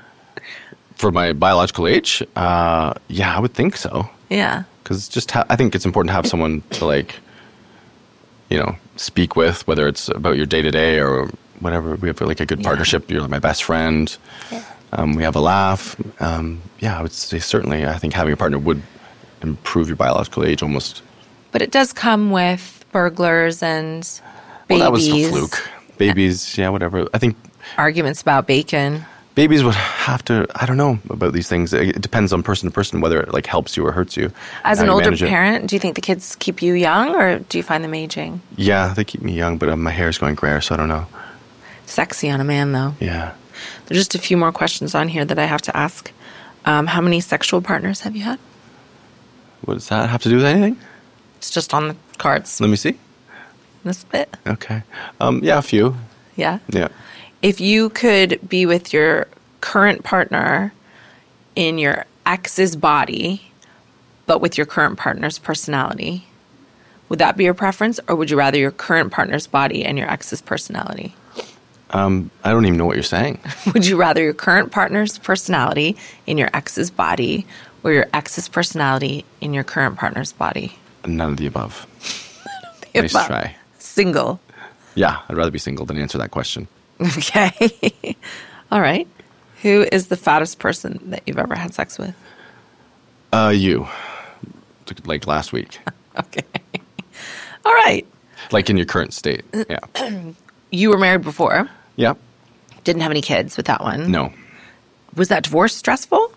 for my biological age, uh, yeah, I would think so. Yeah. Because just ha- I think it's important to have someone to like, you know, speak with, whether it's about your day to day or whatever. We have like a good Yeah. partnership. You're my best friend. Yeah. Um, we have a laugh. Um, yeah, I would say certainly. I think having a partner would improve your biological age almost. But it does come with burglars and babies. Well, that was a fluke. Babies, yeah, whatever. I think Arguments about bacon. babies would have to. I don't know about these things. It it depends on person to person whether it like helps you or hurts you. As how an you older manage it. parent, do you think the kids keep you young, or do you find them aging? Yeah, they keep me young, but uh, my hair is going grayer, so I don't know. Sexy on a man, though. Yeah. There's just a few more questions on here that I have to ask. Um, how many sexual partners have you had? What does that have to do with anything? It's just on the cards. Let me see. This bit. Okay. Um, yeah, a few. Yeah. Yeah. If you could be with your current partner in your ex's body, but with your current partner's personality, would that be your preference, or would you rather your current partner's body and your ex's personality? Um, I don't even know what you're saying. Would you rather your current partner's personality in your ex's body, or your ex's personality in your current partner's body? None of the above. The Nice above. try. Single. Yeah, I'd rather be single than answer that question. Okay. All right. Who is the fattest person that you've ever had sex with? Uh, you. Like last week. Okay. All right. Like in your current state. Yeah. You were married before. Yeah. Didn't have any kids with that one. No. Was that divorce stressful?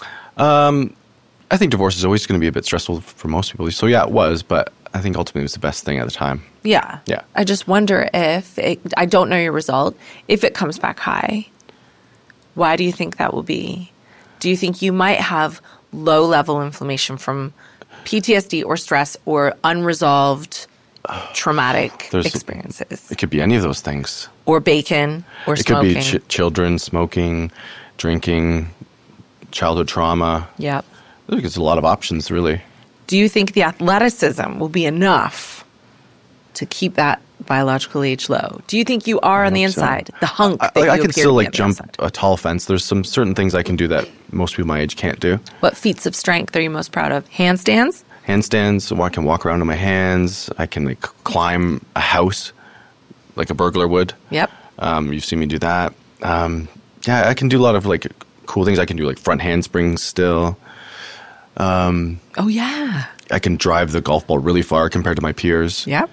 I think divorce is always going to be a bit stressful for most people. So yeah, it was, but I think ultimately it was the best thing at the time. Yeah. Yeah. I just wonder if it, I don't know your result. If it comes back high, why do you think that will be? Do you think you might have low level inflammation from P T S D or stress or unresolved traumatic There's- experiences? It could be any of those things. Or bacon or It smoking? could be ch- children, smoking, drinking, childhood trauma. Yep. I think it's a lot of options, really. Do you think the athleticism will be enough to keep that biological age low? Do you think you are on the hope so. inside? The hunk I, that like, I you can appear still to be like on the jump inside. a tall fence. There's some certain things I can do that most people my age can't do. What feats of strength are you most proud of? Handstands? Handstands, so I can walk around on my hands. I can like climb a house like a burglar would. Yep. Um, you've seen me do that. Um, yeah, I can do a lot of like cool things. I can do like front handsprings still. Oh, yeah. I can drive the golf ball really far compared to my peers. Yep.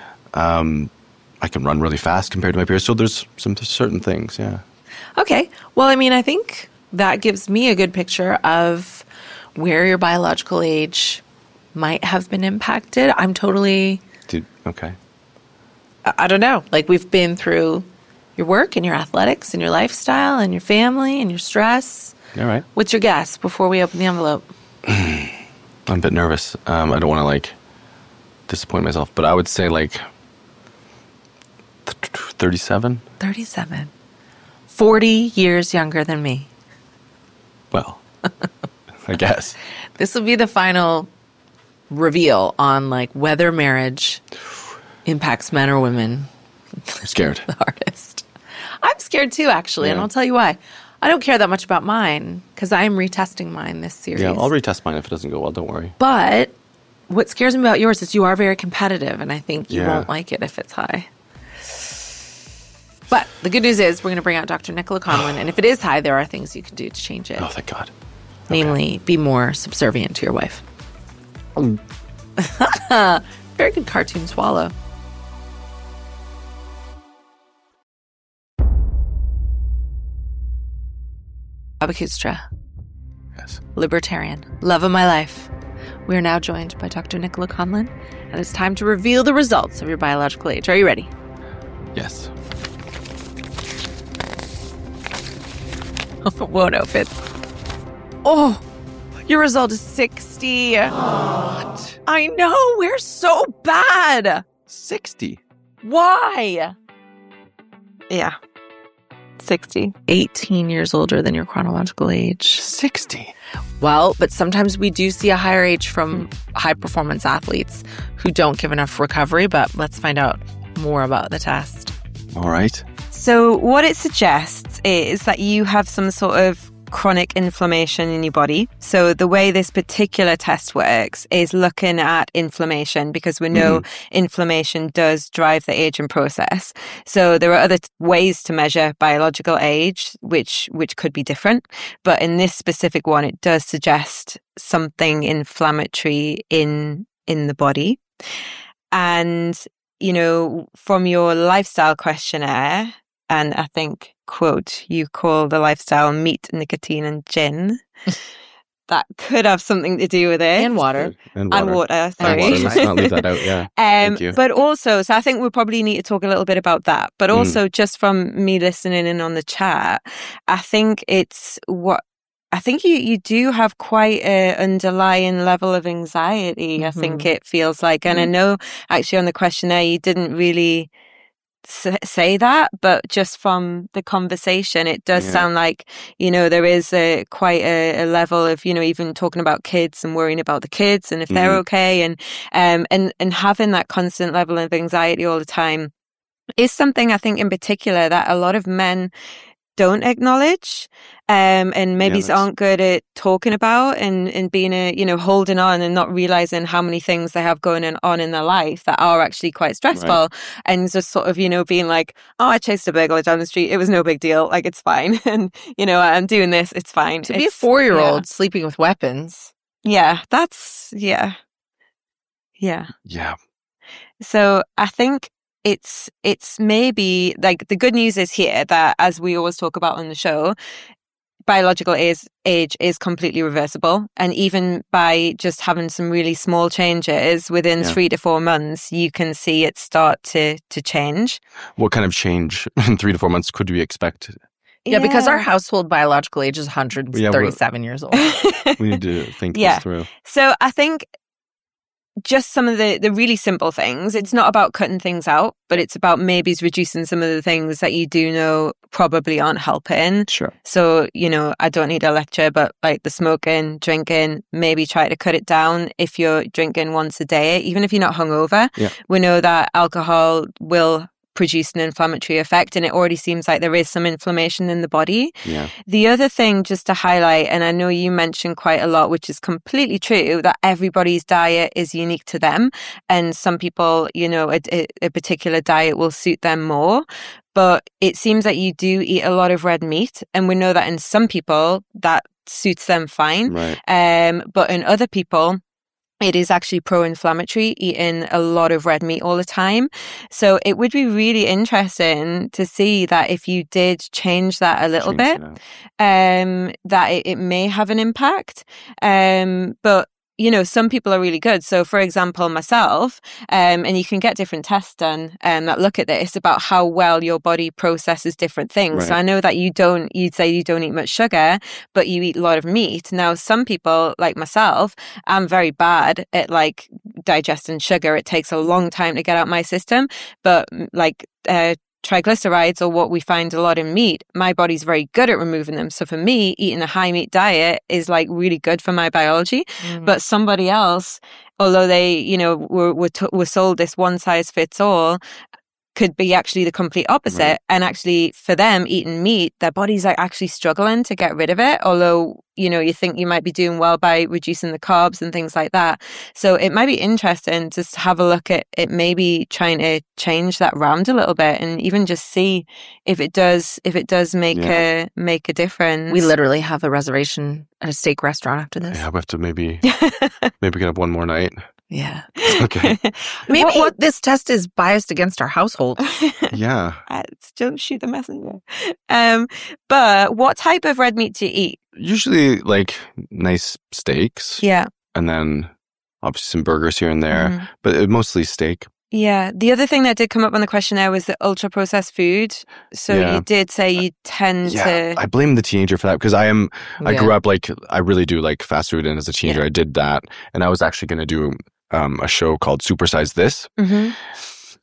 I can run really fast compared to my peers. So there's some certain things, yeah. Okay. Well, I mean, I think that gives me a good picture of where your biological age might have been impacted. I'm totally, Dude, okay. I I don't know. Like, we've been through your work and your athletics and your lifestyle and your family and your stress. All right. What's your guess before we open the envelope? I'm a bit nervous. Um, I don't want to like disappoint myself, but I would say like thirty-seven. thirty-seven. forty years younger than me. Well, I guess. This will be the final reveal on like whether marriage impacts men or women I'm scared. the hardest. I'm scared too, actually, and Yeah. I'll tell you why. I don't care that much about mine because I'm retesting mine this series. Yeah, I'll retest mine if it doesn't go well. Don't worry. But what scares me about yours is you are very competitive, and I think you Yeah. won't like it if it's high. But the good news is we're going to bring out Doctor Nicola Conlon, and if it is high, there are things you can do to change it. Oh, thank God. Namely, be more subservient to your wife. Very good cartoon swallow. Abakustra, Yes. libertarian, love of my life. We are now joined by Doctor Nicola Conlon, and it's time to reveal the results of your biological age. Are you ready? Yes. Won't open. Oh, your result is sixty. What? I know, we're so bad. sixty. Why? Yeah. sixty. eighteen years older than your chronological age. sixty. Well, but sometimes we do see a higher age from high performance athletes who don't give enough recovery, but let's find out more about the test. All right. So what it suggests is that you have some sort of chronic inflammation in your body. So the way this particular test works is looking at inflammation, because we know mm-hmm. inflammation does drive the aging process. So there are other t- ways to measure biological age, which which could be different. But in this specific one, it does suggest something inflammatory in in the body. And, you know, from your lifestyle questionnaire, and I think, quote, you call the lifestyle meat, nicotine, and gin. That could have something to do with it. And water. And water. And water, sorry. And water. Let's not leave that out, yeah. Um, Thank you. But also, so I think we probably need to talk a little bit about that. But also, mm. just from me listening in on the chat, I think it's what, I think you, you do have quite an underlying level of anxiety, mm-hmm. I think it feels like. And mm. I know, actually, on the questionnaire, you didn't really say that, but just from the conversation, it does yeah. sound like, you know, there is a quite a, a level of, you know, even talking about kids and worrying about the kids and if they're mm-hmm. okay, and um and and having that constant level of anxiety all the time is something I think in particular that a lot of men don't acknowledge, um, and maybe yeah, aren't good at talking about and, and being a, you know, holding on and not realizing how many things they have going on in their life that are actually quite stressful, right. and just sort of, you know, being like, oh, I chased a bagel down the street. It was no big deal. Like, it's fine. And, you know, I'm doing this. It's fine. To it's, be a four-year-old yeah. sleeping with weapons. Yeah, that's, yeah. Yeah. Yeah. So I think It's it's maybe, like, the good news is here that, as we always talk about on the show, biological age, age is completely reversible. And even by just having some really small changes within yeah. three to four months, you can see it start to, to change. What kind of change in three to four months could we expect? Yeah, yeah. because our household biological age is one hundred thirty-seven yeah, years old. We need to think yeah. this through. So I think just some of the, the really simple things. It's not about cutting things out, but it's about maybe reducing some of the things that you do know probably aren't helping. Sure. So, you know, I don't need a lecture, but like the smoking, drinking, maybe try to cut it down if you're drinking once a day, even if you're not hungover. Yeah. We know that alcohol will produce an inflammatory effect, and it already seems like there is some inflammation in the body. Yeah. The other thing just to highlight, and I know you mentioned quite a lot, which is completely true, that everybody's diet is unique to them, and some people, you know, a, a particular diet will suit them more. But it seems that you do eat a lot of red meat, and we know that in some people that suits them fine. Right. Um, but in other people, it is actually pro-inflammatory, eating a lot of red meat all the time. So it would be really interesting to see that if you did change that a little change bit, um, that it, it may have an impact. Um, but you know, some people are really good. So, for example, myself, um, and you can get different tests done um, that look at this about how well your body processes different things. Right. So I know that you don't, you'd say you don't eat much sugar, but you eat a lot of meat. Now, some people, like myself, I'm very bad at like digesting sugar. It takes a long time to get out my system. But like, uh, triglycerides, or what we find a lot in meat, my body's very good at removing them. So for me, eating a high meat diet is like really good for my biology. Mm. But somebody else, although they, you know, were were, t- were sold this one size fits all, could be actually the complete opposite. Right. And actually for them, eating meat, their bodies are actually struggling to get rid of it. Although, you know, you think you might be doing well by reducing the carbs and things like that. So it might be interesting to have a look at it, maybe trying to change that round a little bit, and even just see if it does, if it does make yeah. a, make a difference. We literally have a reservation at a steak restaurant after this. Yeah, we have to maybe, maybe get up one more night. Yeah. Okay. Maybe what, what this test is biased against our household. Yeah. Don't shoot the messenger. Um, but what type of red meat do you eat? Usually like nice steaks. Yeah. And then obviously some burgers here and there, mm-hmm. but mostly steak. Yeah. The other thing that did come up on the questionnaire was the ultra processed food. So yeah. you did say you tend yeah, to. I blame the teenager for that, because I am, I yeah. grew up like, I really do like fast food. And as a teenager, yeah. I did that. And I was actually going to do um, a show called Supersize This. Mm-hmm.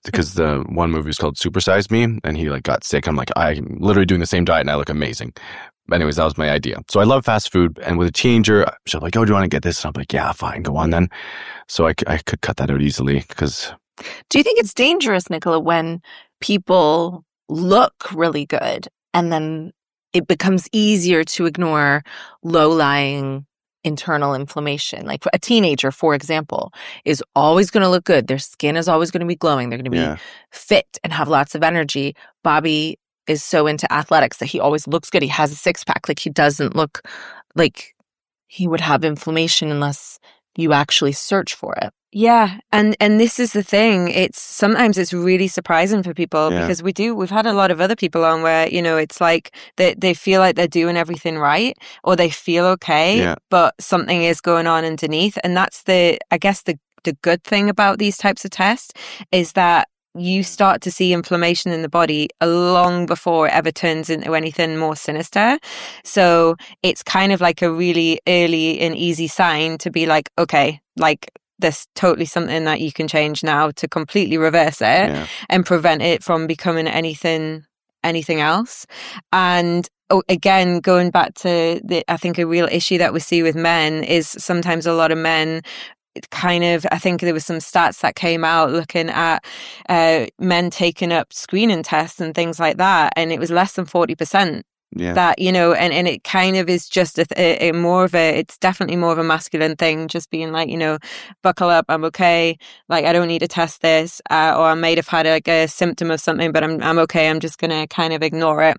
because the one movie was called Super Size Me, and he like got sick. I'm like, I'm literally doing the same diet and I look amazing. Anyways, that was my idea. So I love fast food, and with a teenager, she's like, oh, do you want to get this? And I'm like, yeah, fine, go on then. So I, I could cut that out easily because... Do you think it's dangerous, Nicola, when people look really good and then it becomes easier to ignore low-lying internal inflammation? Like a teenager, for example, is always going to look good. Their skin is always going to be glowing. They're going to be yeah. fit and have lots of energy. Bobby is so into athletics that he always looks good. He has a six-pack. Like he doesn't look like he would have inflammation unless you actually search for it. Yeah, and and this is the thing. It's sometimes it's really surprising for people yeah. because we do. We've had a lot of other people on where, you know, it's like they they feel like they're doing everything right or they feel okay, yeah. but something is going on underneath. And that's the, I guess the the good thing about these types of tests is that you start to see inflammation in the body long before it ever turns into anything more sinister. So it's kind of like a really early and easy sign to be like, okay, like there's totally something that you can change now to completely reverse it yeah. and prevent it from becoming anything anything else. And oh, again, going back to the, I think a real issue that we see with men is sometimes a lot of men kind of, I think there was some stats that came out looking at uh, men taking up screening tests and things like that, and it was less than forty percent. Yeah. That, you know, and, and it kind of is just a, a, a more of a, it's definitely more of a masculine thing, just being like, you know, buckle up, I'm okay, like I don't need to test this, uh, or I might have had like a symptom of something, but I'm I'm okay, I'm just gonna kind of ignore it.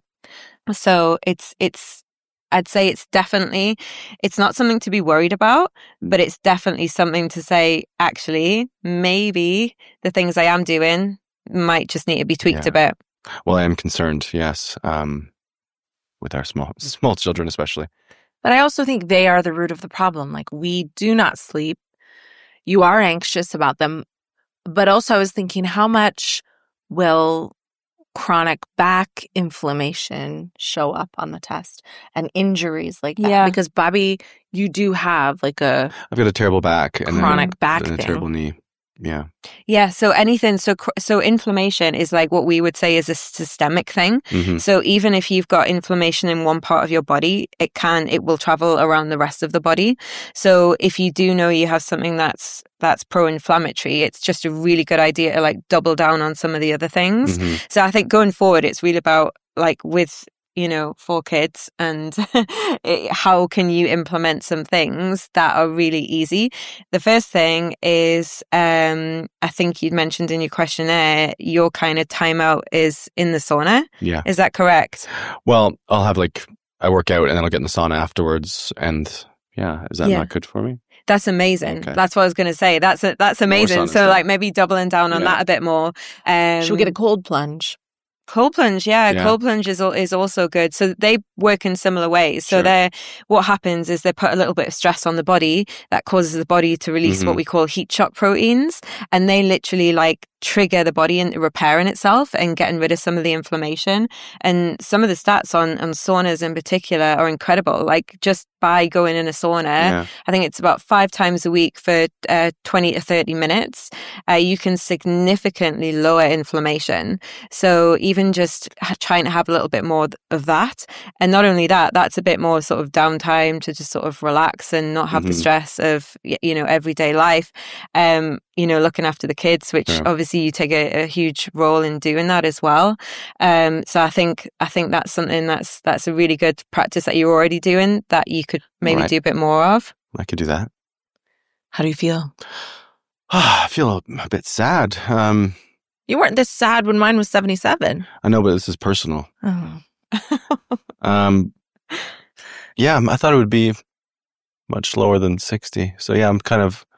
So it's it's I'd say it's definitely, it's not something to be worried about, but it's definitely something to say, actually, maybe the things I am doing might just need to be tweaked yeah. a bit. Well, I am concerned, yes, um, with our small small children especially. But I also think they are the root of the problem. Like, we do not sleep. You are anxious about them. But also I was thinking, how much will chronic back inflammation show up on the test and injuries like that? Yeah. Because Bobby, you do have like a I've got a terrible back and chronic then, back and a thing. terrible knee. Yeah. Yeah. So anything, so so inflammation is like what we would say is a systemic thing. Mm-hmm. So even if you've got inflammation in one part of your body, it can, it will travel around the rest of the body. So if you do know you have something that's that's pro-inflammatory, it's just a really good idea to like double down on some of the other things. Mm-hmm. So I think going forward, it's really about like with, you know, four kids and it, how can you implement some things that are really easy? The first thing is, um, I think you'd mentioned in your questionnaire, your kind of timeout is in the sauna. Yeah. Is that correct? Well, I'll have like, I work out and then I'll get in the sauna afterwards. And yeah, is that Yeah. not good for me? That's amazing. Okay. That's what I was going to say. That's a, that's amazing. saunas So then. like maybe doubling down on Yeah. that a bit more. Um, Should we get a cold plunge? Cold plunge, yeah, Yeah. cold plunge is al- is also good. So they work in similar ways. So Sure. they're what happens is they put a little bit of stress on the body that causes the body to release Mhm. what we call heat shock proteins, and they literally like trigger the body into repairing itself and getting rid of some of the inflammation. And some of the stats on on saunas in particular are incredible. Like just by going in a sauna, Yeah. I think it's about five times a week for uh, twenty to thirty minutes, uh, you can significantly lower inflammation. So even just ha- trying to have a little bit more of that. And not only that, that's a bit more sort of downtime to just sort of relax and not have the Mhm. stress of, y- you know, everyday life. Um, you know, looking after the kids, which Yeah. obviously you take a, a huge role in doing that as well. Um, so I think, I think that's something that's, that's a really good practice that you're already doing that you could maybe Right. do a bit more of. I could do that. How do you feel? I feel a, a bit sad. Um, You weren't this sad when mine was seventy-seven. I know, but this is personal. Oh. Um, yeah, I thought it would be much lower than sixty. So yeah, I'm kind of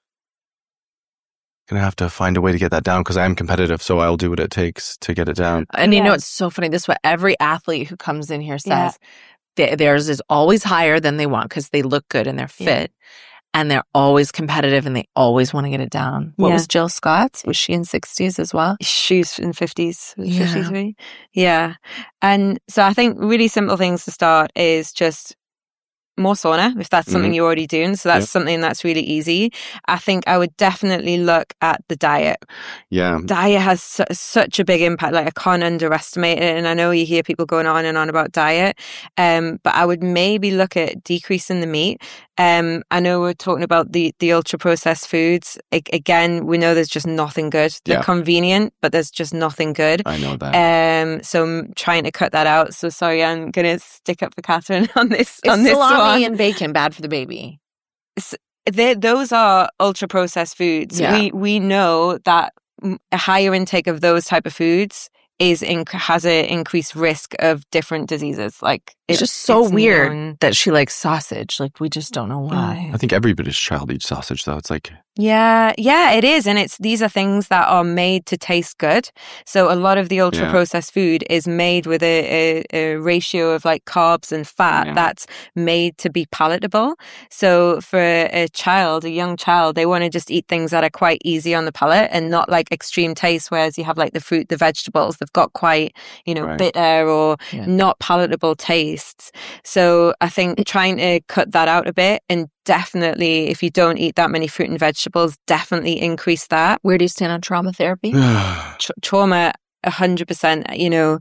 gonna have to find a way to get that down because I am competitive. So I'll do what it takes to get it down. And you Yeah. know, it's so funny. This is what every athlete who comes in here Yeah. says. Th- theirs is always higher than they want because they look good and they're Yeah. fit. And they're always competitive and they always want to get it down. What Yeah. was Jill Scott's? Was she in sixties as well? She's in fifties, Yeah. fifty-three. Yeah. And so I think really simple things to start is just more sauna if that's something mm-hmm. you're already doing. So that's yeah. something that's really easy. I think I would definitely look at the diet. Yeah. Diet has su- such a big impact. Like I can't underestimate it. And I know you hear people going on and on about diet. Um, but I would maybe look at decreasing the meat. Um, I know we're talking about the, the ultra processed foods. I, again, we know there's just nothing good. They're yeah. convenient, but there's just nothing good. I know that. Um, so I'm trying to cut that out. So sorry, I'm going to stick up for Catherine on this. Is on this salami one. and bacon bad for the baby? They, those are ultra processed foods. Yeah. We we know that a higher intake of those type of foods is in, has an increased risk of different diseases. Like it's, it's just so it's weird known. That she likes sausage. Like we just don't know why. I think every British child eats sausage, though. It's like yeah, yeah, it is, and it's these are things that are made to taste good. So a lot of the ultra processed yeah. food is made with a, a, a ratio of like carbs and fat yeah. that's made to be palatable. So for a child, a young child, they want to just eat things that are quite easy on the palate and not like extreme taste. Whereas you have like the fruit, the vegetables, they've got quite you know right. bitter or yeah. not palatable tastes. So I think trying to cut that out a bit and definitely, if you don't eat that many fruit and vegetables, definitely increase that. Where do you stand on trauma therapy? Tra- trauma, one hundred percent, you know.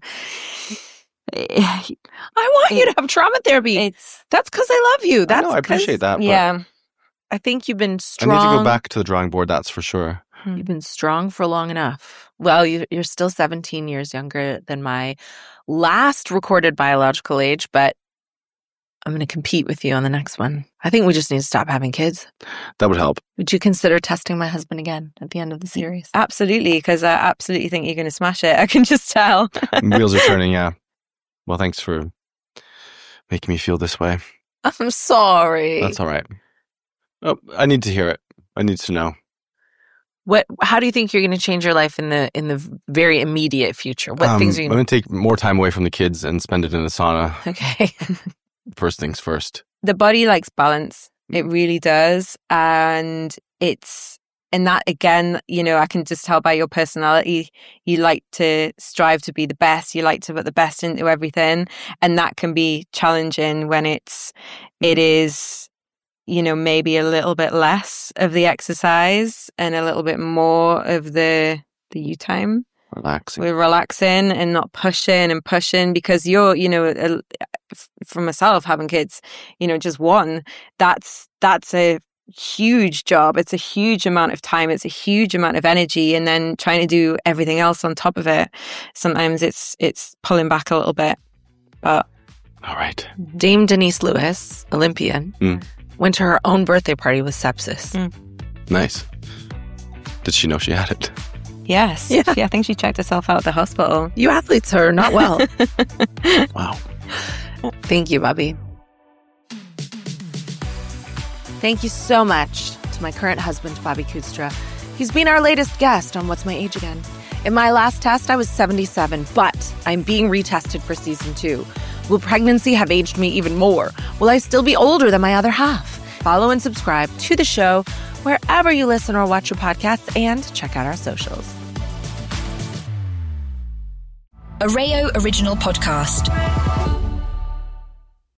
I want you to have trauma therapy. It's That's because I love you. That's I know, I appreciate that. But yeah. I think you've been strong. I need to go back to the drawing board, that's for sure. You've been strong for long enough. Well, you, you're still seventeen years younger than my last recorded biological age, but I'm going to compete with you on the next one. I think we just need to stop having kids. That would help. Would you consider testing my husband again at the end of the series? Absolutely, because I absolutely think you're going to smash it. I can just tell. Wheels are turning, yeah. Well, thanks for making me feel this way. I'm sorry. That's all right. Oh, I need to hear it. I need to know. What? How do you think you're going to change your life in the in the very immediate future? What um, things are you I'm going to take more time away from the kids and spend it in the sauna. Okay. First things first. The body likes balance. It really does. And it's, and that again, you know, I can just tell by your personality, you like to strive to be the best. You like to put the best into everything. And that can be challenging when it's, it is, you know, maybe a little bit less of the exercise and a little bit more of the, the you time. Relaxing. We're relaxing and not pushing and pushing because you're, you know, a, for myself having kids, you know, just one, that's, that's a huge job. It's a huge amount of time. It's a huge amount of energy. And then trying to do everything else on top of it. Sometimes it's, it's pulling back a little bit, but. All right. Dame Denise Lewis, Olympian, mm. went to her own birthday party with sepsis. Mm. Nice. Did she know she had it? Yes. Yeah. yeah. I think she checked herself out at the hospital. You athletes are not well. Wow. Thank you, Bobby. Thank you so much to my current husband, Bobby Kudstra. He's been our latest guest on What's My Age Again. In my last test, I was seventy-seven, but I'm being retested for season two. Will pregnancy have aged me even more? Will I still be older than my other half? Follow and subscribe to the show wherever you listen or watch your podcasts, and check out our socials. A Rayo Original Podcast.